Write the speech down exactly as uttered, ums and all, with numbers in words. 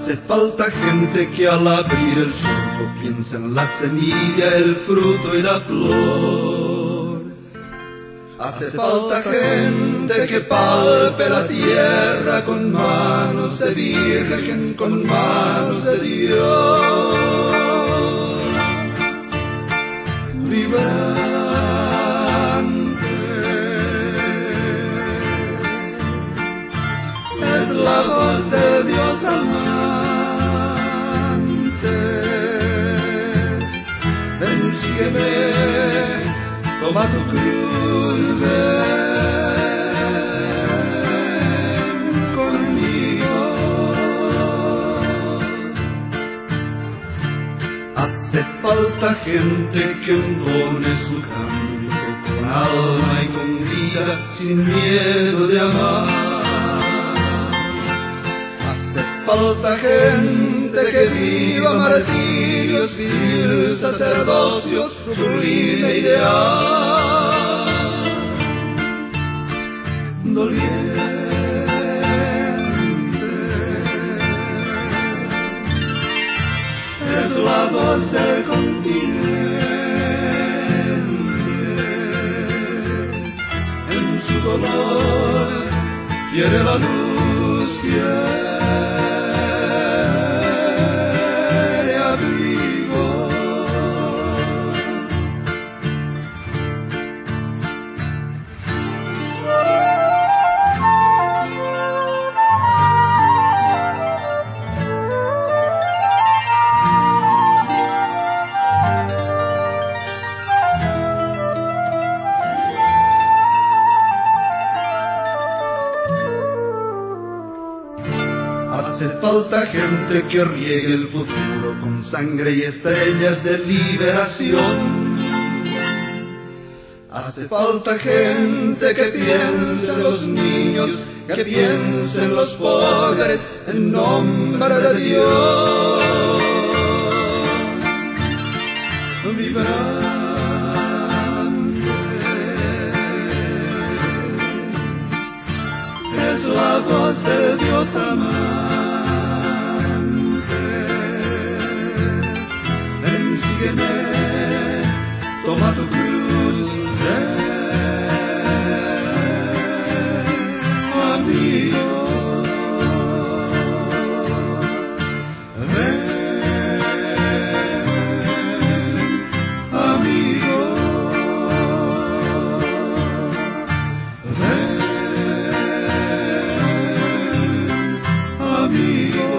Hace falta gente que al abrir el surco piensa en la semilla, el fruto y la flor. Hace falta gente que palpe la tierra con manos de virgen, con manos de Dios. Vibrante es la voz de Dios amante. Ven, sígueme, toma tu cruz, ven conmigo. Hace falta gente que embone su canto con alma y con vida, sin miedo de amar. Hace falta gente que viva martirios, vivir sacerdocios, sublime ideal. Doliente es la voz del continente, en su dolor quiere la luz, quiere abrigo. Hace falta gente que riegue el futuro con sangre y estrellas de liberación. Hace falta gente que piense en los niños, que piense en los pobres, en nombre de Dios. Vibrante es la voz de Dios amante. Ven, sígueme, toma tu cruz, ven, amigo. Ven, amigo. Ven, amigo.